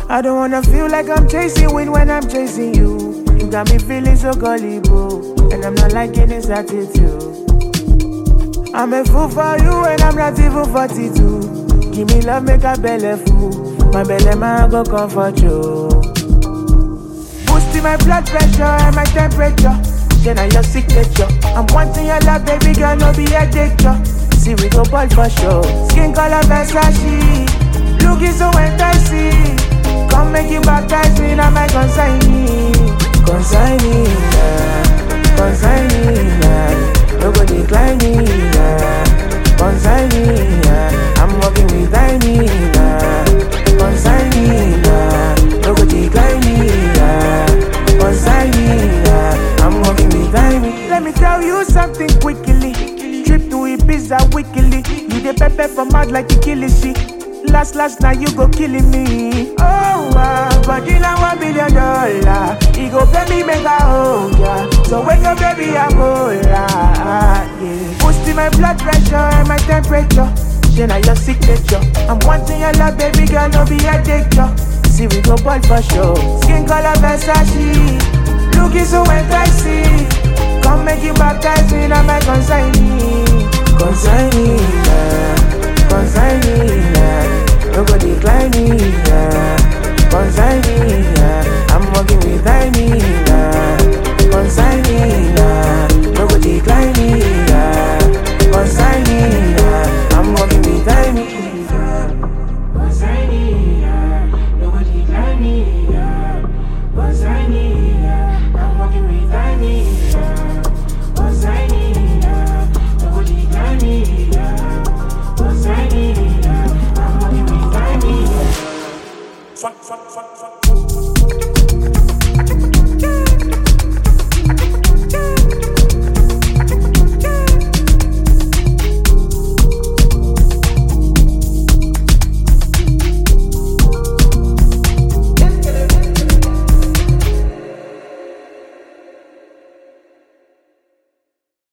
I don't wanna feel like I'm chasing wind when I'm chasing you. You got me feeling so gullible, and I'm not liking this attitude. I'm a fool for you and I'm not even 42. Give me love, make a belly full. My belly man go comfort you. Boosting my blood pressure and my temperature. Then I your signature. I'm wanting your love, baby girl, no be a danger. See we go ball for sure. Skin color Versace, looking so enticing. Come make you baptize me, now my consignee. Consignee, yeah. Consignee, yeah. No go decline me, yeah. Consignee, yeah. I'm working with Tiny, yeah. Consignee, yeah. No go decline me, yeah. Consignee, yeah. I'm working with Tiny. Let me tell you something quickly. Trip to Ibiza weekly. You the pepper from out like you killing shit. Last now you go killing me. Oh, but you know $1 billion. He go pay me make a hold ya. So wake up baby I'm all yeah. Boosting my blood pressure and my temperature. Then I your signature. I'm wanting your love baby girl, no be a danger. See we go ball for sure. Skin color Versace, looking so enticing. Come make you baptize me, now my consignee. Consignee, yeah. Consignee, yeah. No go decline me, yeah. Consignee, yeah. I'm working with Tiny, yeah. Consignee, yeah.